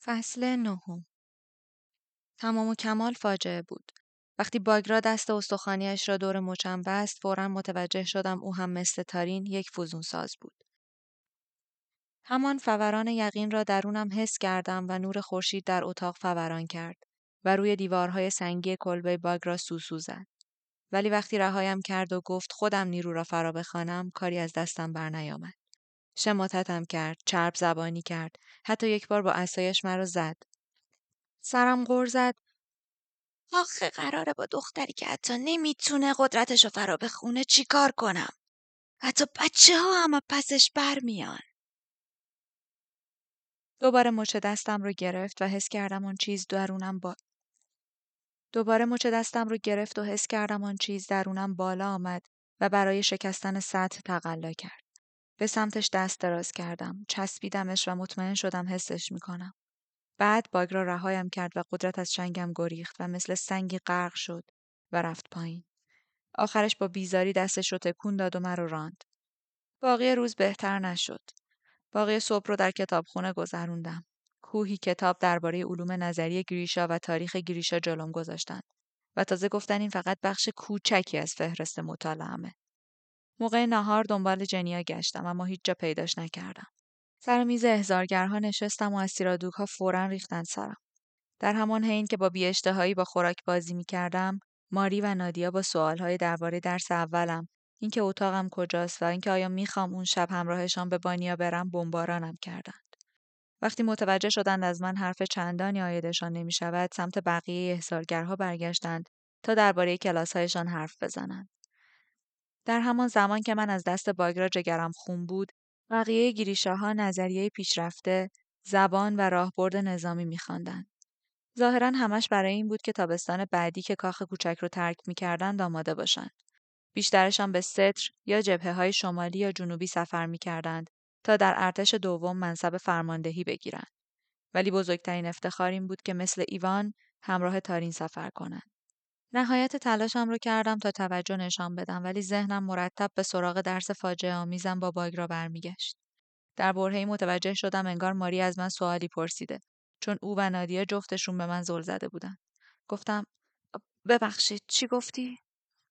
فصل نهم. تمام و کمال فاجعه بود. وقتی باگرا دست استخوانی‌اش را دور مچم بست، فوراً متوجه شدم او هم مثل تارین یک فزونساز بود. همان فوران یقین را درونم حس کردم و نور خورشید در اتاق فوران کرد و روی دیوارهای سنگی کلبه باگرا سوسو زد. ولی وقتی رهایم کرد و گفت خودم نیرو را فرا بخوانم، کاری از دستم برنیامد. شماتتم کرد، چرب زبانی کرد، حتی یک بار با عصایش مرا زد. سرم غر زد. آخه قراره با دختری که حتی نمیتونه قدرتشو فرا بخونه چی کار کنم؟ حتی بچه ها هم پسش برمیان. دوباره مچ دستم رو گرفت و حس کردم آن چیز درونم بالا آمد و برای شکستن سطح تقلا کرد. به سمتش دست دراز کردم، چسبیدمش و مطمئن شدم حسش میکنم. بعد باگرا رهایم کرد و قدرت از چنگم گریخت و مثل سنگی غرق شد و رفت پایین. آخرش با بیزاری دستش رو تکون داد و مرا راند. باقی روز بهتر نشد. باقی صبح رو در کتابخونه گذروندم. کوهی کتاب درباره علوم نظری گریشا و تاریخ گریشا جلوم گذاشتند و تازه گفتن این فقط بخش کوچکی از فهرست مطالعه‌مه. موقع ناهار دنبال جنیا گشتم اما هیچ جا پیداش نکردم. سر میز احضارگرها نشستم و از سیرادوک‌ها فوراً ریختن سرم. در همان حین که با بی‌اشتهایی با خوراک بازی می‌کردم، ماری و نادیا با سوال‌های درباره درس اولم، اینکه اتاقم کجاست و اینکه آیا می‌خوام اون شب همراهشان به بانیا برم، بمبارانم کردند. وقتی متوجه شدند از من حرف چندانی عایدشان نمی‌شود، سمت بقیه احضارگرها برگشتند تا درباره کلاس‌هایشان حرف بزنند. در همان زمان که من از دست باگرا جگرم خون بود، بقیه گریشاها نظریه پیشرفته، زبان و راهبرد نظامی می‌خواندند. ظاهراً همش برای این بود که تابستان بعدی که کاخ کوچک رو ترک می‌کردند آماده باشند. بیشترشان به ستر یا جبهه‌های شمالی یا جنوبی سفر می‌کردند تا در ارتش دوم منصب فرماندهی بگیرند. ولی بزرگترین افتخار این بود که مثل ایوان همراه تارین سفر کنند. نهایت تلاشم رو کردم تا توجه نشان بدم ولی ذهنم مرتب به سراغ درس فاجعه آمیزم با باگرا برمیگشت. در برهه‌ای متوجه شدم انگار ماری از من سوالی پرسیده چون او و نادیا جفتشون به من زل زده بودن. گفتم ببخشید چی گفتی؟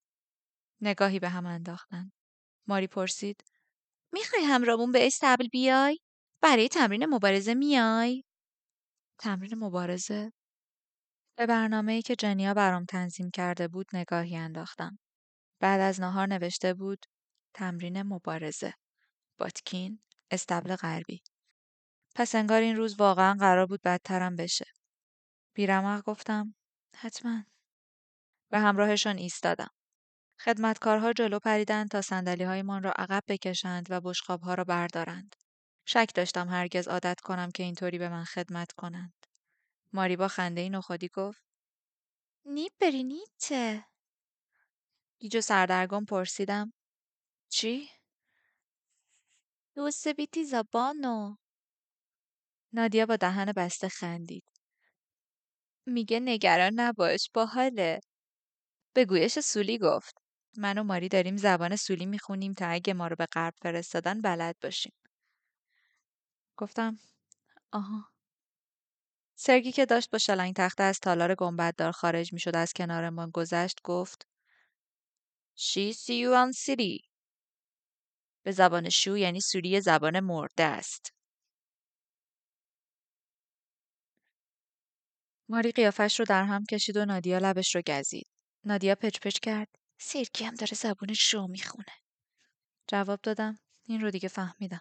نگاهی به هم انداختن. ماری پرسید میخوای همراهمون به استبل بیای؟ برای تمرین مبارزه میای؟ تمرین مبارزه؟ به برنامه‌ای که جنیا برام تنظیم کرده بود نگاهی انداختم. بعد از ناهار نوشته بود تمرین مبارزه. باتکین، استبل غربی. پس انگار این روز واقعا قرار بود بدترم بشه. بیرمق گفتم حتما. به همراهشان ایستادم. خدمتکارها جلو پریدند تا صندلی‌هایمان را عقب بکشند و بشقاب‌ها را بردارند. شک داشتم هرگز عادت کنم که اینطوری به من خدمت کنند. ماری با خنده‌ای نخودی گفت نی بری نیته. گیج و سردرگم پرسیدم چی؟ دوست بیتی زبانو. نادیا با دهن بسته خندید. میگه نگران نباش باحاله. به گویش سولی گفت. من و ماری داریم زبان سولی میخونیم تا اگه ما رو به غرب فرستادن بلد باشیم. گفتم آها. سرگی که داشت با شلنگ تخته از تالار گنبددار خارج میشد از کنار ما گذشت گفت She see you on city. به زبان شو یعنی سوری زبان مرده است. ماری قیافش رو در هم کشید و نادیا لبش رو گزید. نادیا پچ پچ کرد. سرگی هم داره زبان شو میخونه. جواب دادم این رو دیگه فهمیدم.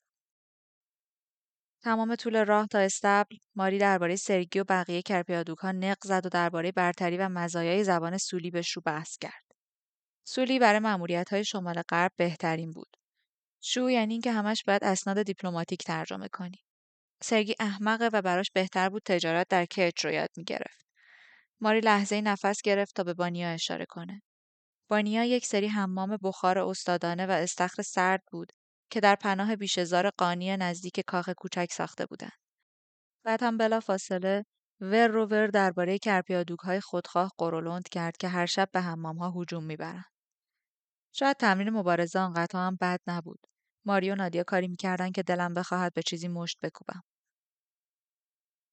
تمام طول راه تا استبل ماری درباره سرگی و بقیه کرپیادوک‌ها نق زد و درباره برتری و مزایای زبان سولی به شو بحث کرد. سولی برای مأموریت‌های شمال غرب بهترین بود. شو یعنی اینکه همش باید اسناد دیپلماتیک ترجمه کنی. سرگی احمقه و براش بهتر بود تجارت در کرچ رو یاد می‌گرفت. ماری لحظه‌ای نفس گرفت تا به بانیا اشاره کنه. بانیا یک سری حمام بخار استادانه و استخر سرد بود که در پناه بیشهزار قانی نزدیک کاخ کوچک ساخته بودند. بعد هم بلافاصله ور رو ور درباره کرپیادوک‌های خودخواه قرولند کرد که هر شب به حمام‌ها هجوم می‌برند. شاید تمرین مبارزه آنقدر هم بد نبود. ماری و نادیا کاری می‌کردند که دلم بخواهد به چیزی مشت بکوبم.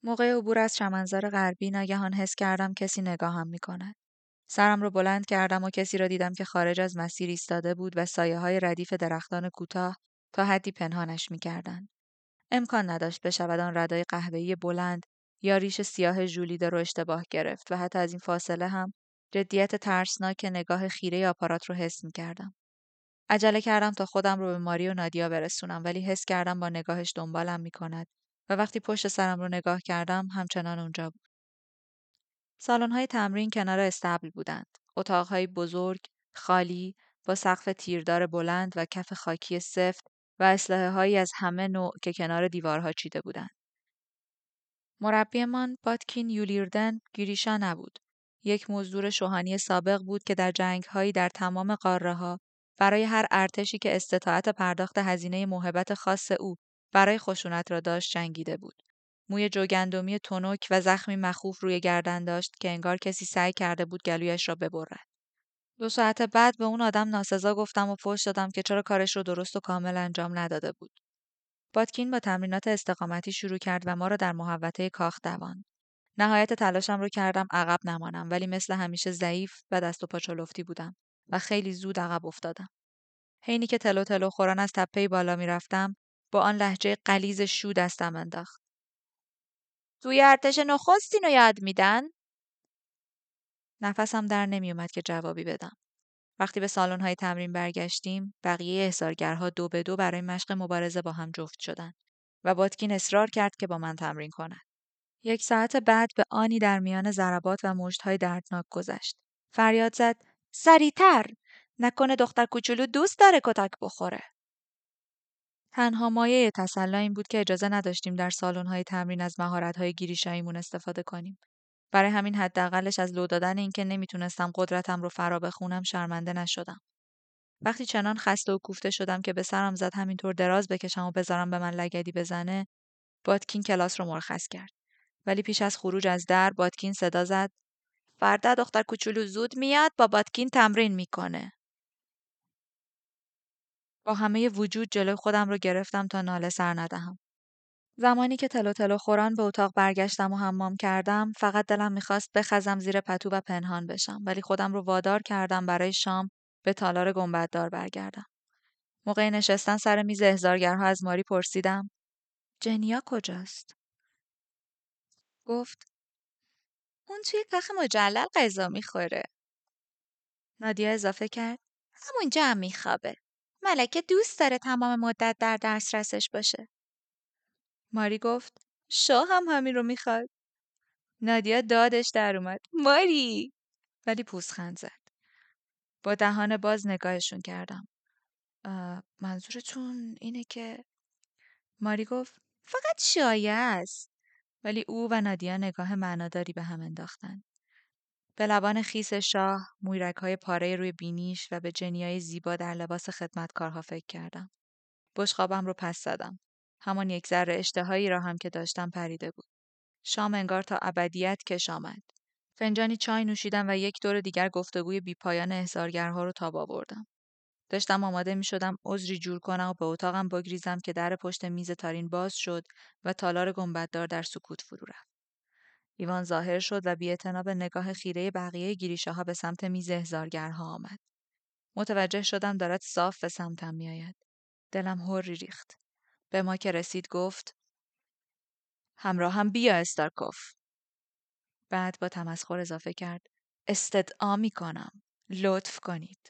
موقع عبور از چمنزار غربی ناگهان حس کردم کسی نگاهم می‌کند. سرم رو بلند کردم و کسی را دیدم که خارج از مسیر ایستاده بود و سایه‌های ردیف درختان کوتاه تا حدی پنهانش می‌کردند. امکان نداشت بشود آن ردای قهوه‌ای بلند یا ریش سیاه ژولیده رو اشتباه گرفت و حتی از این فاصله هم جدیت ترسناک نگاه خیره آپارات رو حس می‌کردم. عجله کردم تا خودم رو به ماری و نادیا برسونم ولی حس کردم با نگاهش دنبالم می‌کند و وقتی پشت سرم رو نگاه کردم همچنان اونجا بود. سالن‌های تمرین کنار استبل بودند. اتاق‌های بزرگ، خالی، با سقف تیردار بلند و کف خاکی سفت و اسلحه‌هایی از همه نوع که کنار دیوارها چیده بودند. مربیمان باتکین یولیردن گیریشا نبود. یک مزدور شاهانی سابق بود که در جنگ‌هایی در تمام قاره‌ها برای هر ارتشی که استطاعت پرداخت هزینه موهبت خاص او برای خشونت را داشت جنگیده بود. موی جوگندمی تنک و زخمی مخوف روی گردن داشت که انگار کسی سعی کرده بود گلویش را ببرد. 2 ساعت بعد به اون آدم ناسزا گفتم و فحش دادم که چرا کارش رو درست و کامل انجام نداده بود. باتکین با تمرینات استقامتی شروع کرد و ما را در محوطه کاخ دواند. نهایت تلاشم رو کردم عقب نمانم ولی مثل همیشه ضعیف و دست و پا چلفتی بودم و خیلی زود عقب افتادم. حینی که تلو تلو خوران از تپه بالا میرفتم با آن لهجه غلیظ شو دستم انداخت. توی ارتش نخستین رو یاد میدن؟ نفسم در نمیومد که جوابی بدم. وقتی به سالن‌های تمرین برگشتیم، بقیه احضارگرها 2 به 2 برای مشق مبارزه با هم جفت شدند و باتکین اصرار کرد که با من تمرین کند. 1 ساعت بعد به آنی در میان ضربات و مشت‌های دردناک گذشت. فریاد زد: سریعتر! نکنه دختر کوچولو دوست داره کتک بخوره. تنها مایه تسلی این بود که اجازه نداشتیم در سالن‌های تمرین از مهارت‌های گیریشاییمون استفاده کنیم. برای همین حداقلش از لو دادن اینکه نمیتونستم قدرتم رو فرا بخونم شرمنده نشدم. وقتی چنان خسته و کوفته شدم که به سرم زد همینطور دراز بکشم و بذارم به من لگدی بزنه، باتکین کلاس رو مرخص کرد. ولی پیش از خروج از در باتکین صدا زد: فردا دختر کوچولو زود میاد با باتکین تمرین میکنه. با همه وجود جلوی خودم رو گرفتم تا ناله سر ندهم. زمانی که تلو تلو خوران به اتاق برگشتم و حمام کردم، فقط دلم میخواست بخزم زیر پتو و پنهان بشم، ولی خودم رو وادار کردم برای شام به تالار گنبددار برگردم. موقع نشستن سر میز احضارگرها از ماری پرسیدم: جنیا کجاست؟ گفت: اون توی کاخ مجلل غذا میخوره. نادیا اضافه کرد: همونجا هم میخوابه. ملکه دوست داره تمام مدت در دسترسش باشه. ماری گفت: شاه هم همین رو میخواد. نادیا دادش در اومد: ماری! ولی پوزخند زد. با دهان باز نگاهشون کردم. منظورتون اینه که... ماری گفت: فقط شایعه است. ولی او و نادیا نگاه معناداری به هم انداختند. به لبان خیس شاه، مویرگ‌های پاره روی بینیش و به جنیای زیبا در لباس خدمتکارها فکر کردم. بشقابم رو پس زدم. همان یک ذره اشتهایی را هم که داشتم پریده بود. شام انگار تا ابدیت کش آمد. فنجانی چای نوشیدم و یک دور دیگر گفتگوی بیپایان احضارگرها رو تاب آوردم. داشتم آماده می شدم عذری جور کنم و به اتاقم بگریزم که در پشت میز تارین باز شد و تالار گنبددار در سکوت فرو رفت. ایوان ظاهر شد و بی‌اعتنا به نگاه خیره بقیه گیریشه‌ها به سمت میز احضارگرها آمد. متوجه شدم دارد صاف به سمتم میآید. دلم هوری ریخت. به ما که رسید گفت: همراه هم بیا استارکوف. بعد با تمسخر اضافه کرد: استدعا می‌کنم. لطف کنید.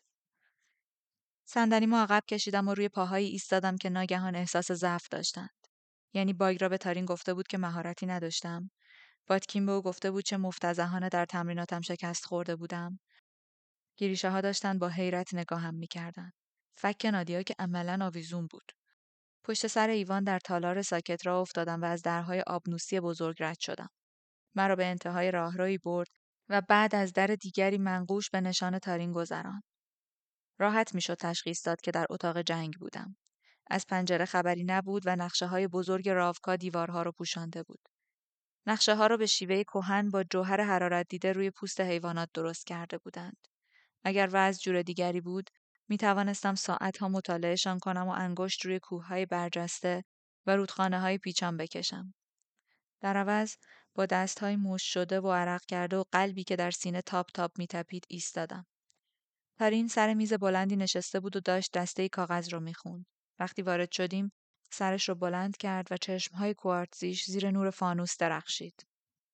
صندلیمو عقب کشیدم و روی پاهایی ایستادم که ناگهان احساس ضعف داشتند. یعنی باگ را به تارین گفته بود که مهارتی نداشتم. باتکین به او گفته بود چه مفتضحانه در تمریناتم شکست خورده بودم. گیریشه‌ها داشتن با حیرت نگاهم می‌کردند. فک نادیا که عملاً آویزون بود. پشت سر ایوان در تالار ساکت راه افتادم و از درهای آبنوسی بزرگ رد شدم. مرا به انتهای راهروی برد و بعد از در دیگری منقوش به نشان تارین گذراند. راحت میشد تشخیص داد که در اتاق جنگ بودم. از پنجره خبری نبود و نقشه‌های بزرگ راوکا دیوارها را پوشانده بود. نقشه‌ها را به شیوه کهن با جوهر حرارت دیده روی پوست حیوانات درست کرده بودند. اگر وضع جور دیگری بود، می توانستم ساعتها مطالعهشان کنم و انگشت روی کوههای برجسته و رودخانه‌های پیچان بکشم. در عوض با دست‌های مشت شده و عرق کرده و قلبی که در سینه تاپ تاپ می‌تپید ایستادم. تارین سر میز بلندی نشسته بود و داشت دسته‌ای کاغذ رو می‌خوند. وقتی وارد شدیم، سرش رو بلند کرد و چشم‌های کوارتزیش زیر نور فانوس درخشید.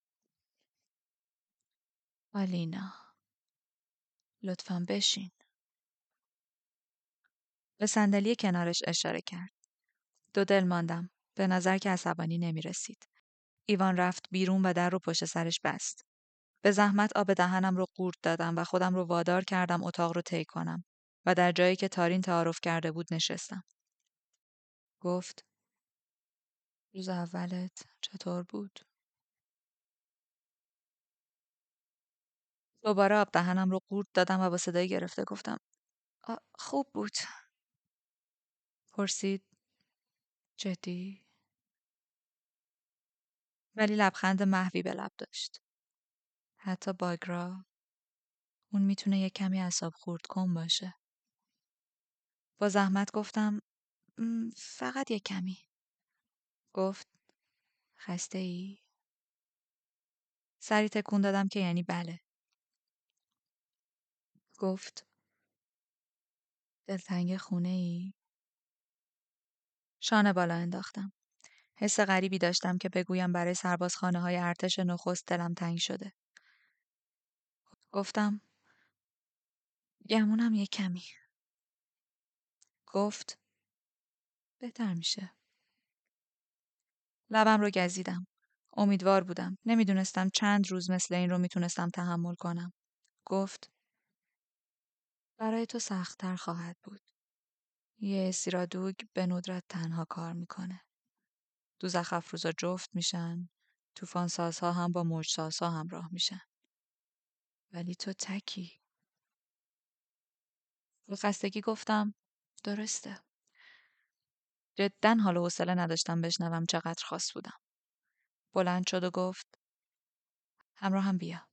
آلینا، لطفاً بشین. به صندلی کنارش اشاره کرد. دو دل ماندم. به نظر که عصبانی نمی رسید. ایوان رفت بیرون و در رو پشت سرش بست. به زحمت آب دهنم رو قورت دادم و خودم رو وادار کردم اتاق رو طی کنم و در جایی که تارین تعارف کرده بود نشستم. گفت: روز اولت چطور بود؟ دوباره آب دهنم رو قورت دادم و با صدای گرفته گفتم: خوب بود. پرسید: جدی؟ ولی لبخند محوی به لب داشت. حتی باگرا، اون میتونه یه کمی اعصاب خورد کن باشه. با زحمت گفتم: فقط یه کمی. گفت: خسته ای؟ سری تکون دادم که یعنی بله. گفت: دلتنگ خونه ای؟ شانه بالا انداختم. حس غریبی داشتم که بگویم برای سربازخانه‌های ارتش نخست دلم تنگ شده. گفتم: گمونم یه کمی. گفت: بهتر میشه. لبم رو گزیدم. امیدوار بودم. نمیدونستم چند روز مثل این رو میتونستم تحمل کنم. گفت: برای تو سخت‌تر خواهد بود. یه اسیرادوگ به ندرت تنها کار میکنه. دوزخ افروزا جفت میشن. طوفان سازها هم با موج سازها همراه میشن. ولی تو تکی. با خستگی گفتم: درسته. جداً حال و حوصله نداشتم بشنوم چقدر خاص بودم. بلند شد و گفت: همراه هم بیا.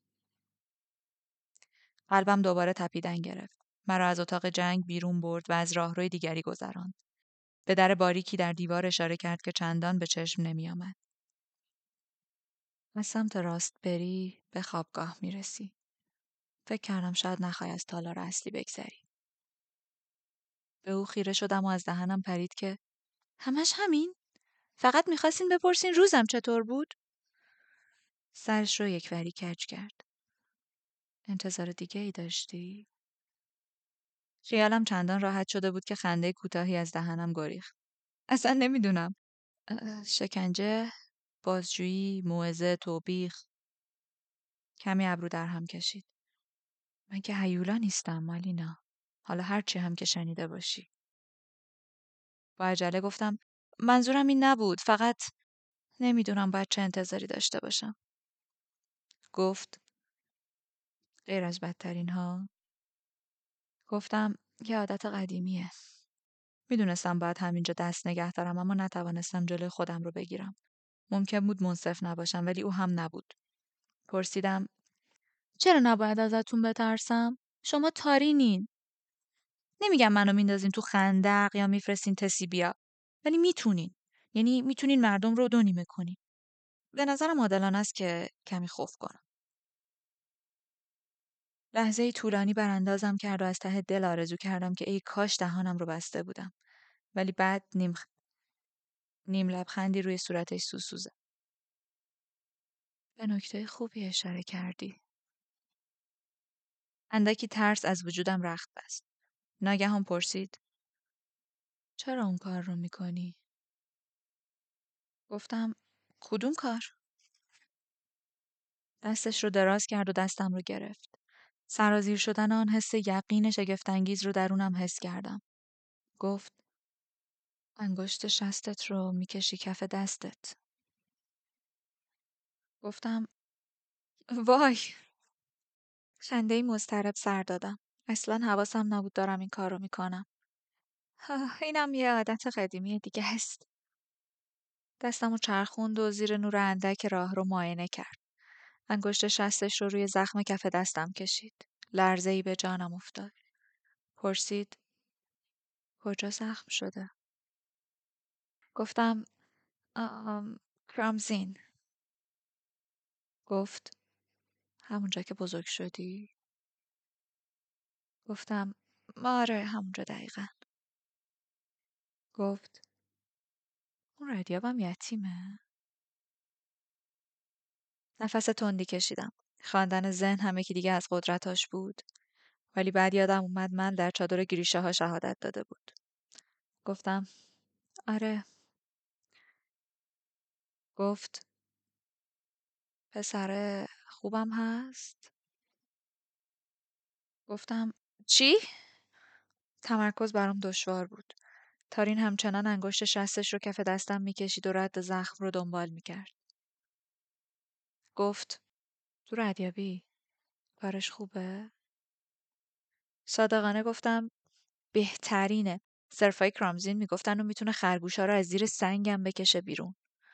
قلبم دوباره تپیدن گرفت. مرا از اتاق جنگ بیرون برد و از راهروی دیگری گذراند. به در باریکی در دیوار اشاره کرد که چندان به چشم نمی آمد. از سمت راست بری به خوابگاه می رسی. فکر کردم شاید نخوای از تالار اصلی بگذری. به او خیره شدم و از دهنم پرید که همش همین؟ فقط میخواستین بپرسین روزم چطور بود؟ سرش رو یکوری کج کرد. انتظار دیگه ای داشتی؟ خیالم چندان راحت شده بود که خنده کوتاهی از دهنم گریخت. اصلا نمیدونم. شکنجه، بازجویی، موعظه، توبیخ. کمی ابرو در هم کشید. من که هیولا نیستم مالینا. حالا هرچی هم که شنیده باشی. با عجله گفتم: منظورم این نبود. فقط نمیدونم باید چه انتظاری داشته باشم. گفت: غیر از بدترین ها. گفتم: یه عادت قدیمیه. میدونستم باید همینجا دست نگه دارم اما نتوانستم جلوی خودم رو بگیرم. ممکن بود منصف نباشم ولی او هم نبود. پرسیدم: چرا نباید ازتون بترسم؟ شما تارینین. نمیگم منو میندازین تو خندق یا میفرستین تسی بیا. ولی میتونین. یعنی میتونین مردم رو دو نیمه کنین. به نظرم عادلانه است که کمی خوف کنم. لحظه طولانی براندازم کرد و از ته دل آرزو کردم که ای کاش دهانم رو بسته بودم. ولی بعد نیم لبخندی روی صورتش سوسوزه. به نکته خوبی اشاره کردی. اندکی ترس از وجودم رخت بست. ناگهان پرسید: چرا اون کار رو میکنی؟ گفتم: کدوم کار؟ دستش رو دراز کرد و دستم رو گرفت. سرازیر شدن آن حس یقین شگفت‌انگیز رو درونم حس کردم. گفت: انگشت شستت رو میکشی کف دستت. گفتم: وای. خنده‌ای مضطرب سر دادم. اصلا حواسم نبود دارم این کار رو میکنم. اینم یه عادت قدیمی دیگه است. دستمو چرخوند و زیر نور اندک راه رو معاینه کرد. انگشت شستش رو روی زخم کف دستم کشید. لرزه‌ای به جانم افتاد. پرسید: کجا زخم شده؟ گفتم: کرامزین. گفت همونجا که بزرگ شدی؟ گفتم آره همونجا دقیقا. گفت اون ردیابم یتیمه؟ نفس تندی کشیدم. خواندن ذهن هم یکی دیگه از قدرتاش بود. ولی بعد یادم اومد من در چادر گریشه ها شهادت داده بود. گفتم آره. گفت پسر خوبم هست؟ گفتم چی؟ تمرکز برام دشوار بود. تارین همچنان انگشت شستش رو کف دستم میکشید و رد زخم رو دنبال میکرد. گفت تو ردیابی کارش خوبه؟ صادقانه گفتم بهترینه. سرفای کرامزین میگفتن و میتونه خرگوشا رو از زیر سنگم بکشه بیرون.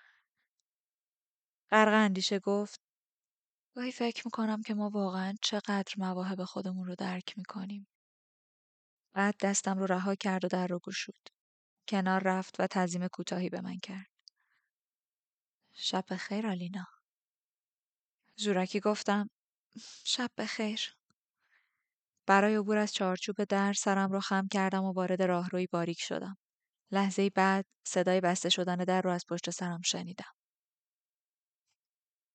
غرق اندیشه گفت گاهی فکر میکنم که ما واقعا چقدر مواهب خودمون رو درک میکنیم. بعد دستم رو رها کرد و در رو گشود. کنار رفت و تعظیم کوتاهی به من کرد. شب بخیر آلینا. زورکی گفتم شب بخیر. برای عبور از چارچوب در سرم رو خم کردم و وارد راهروی باریک شدم. لحظه‌ای بعد صدای بسته شدن در رو از پشت سرم شنیدم.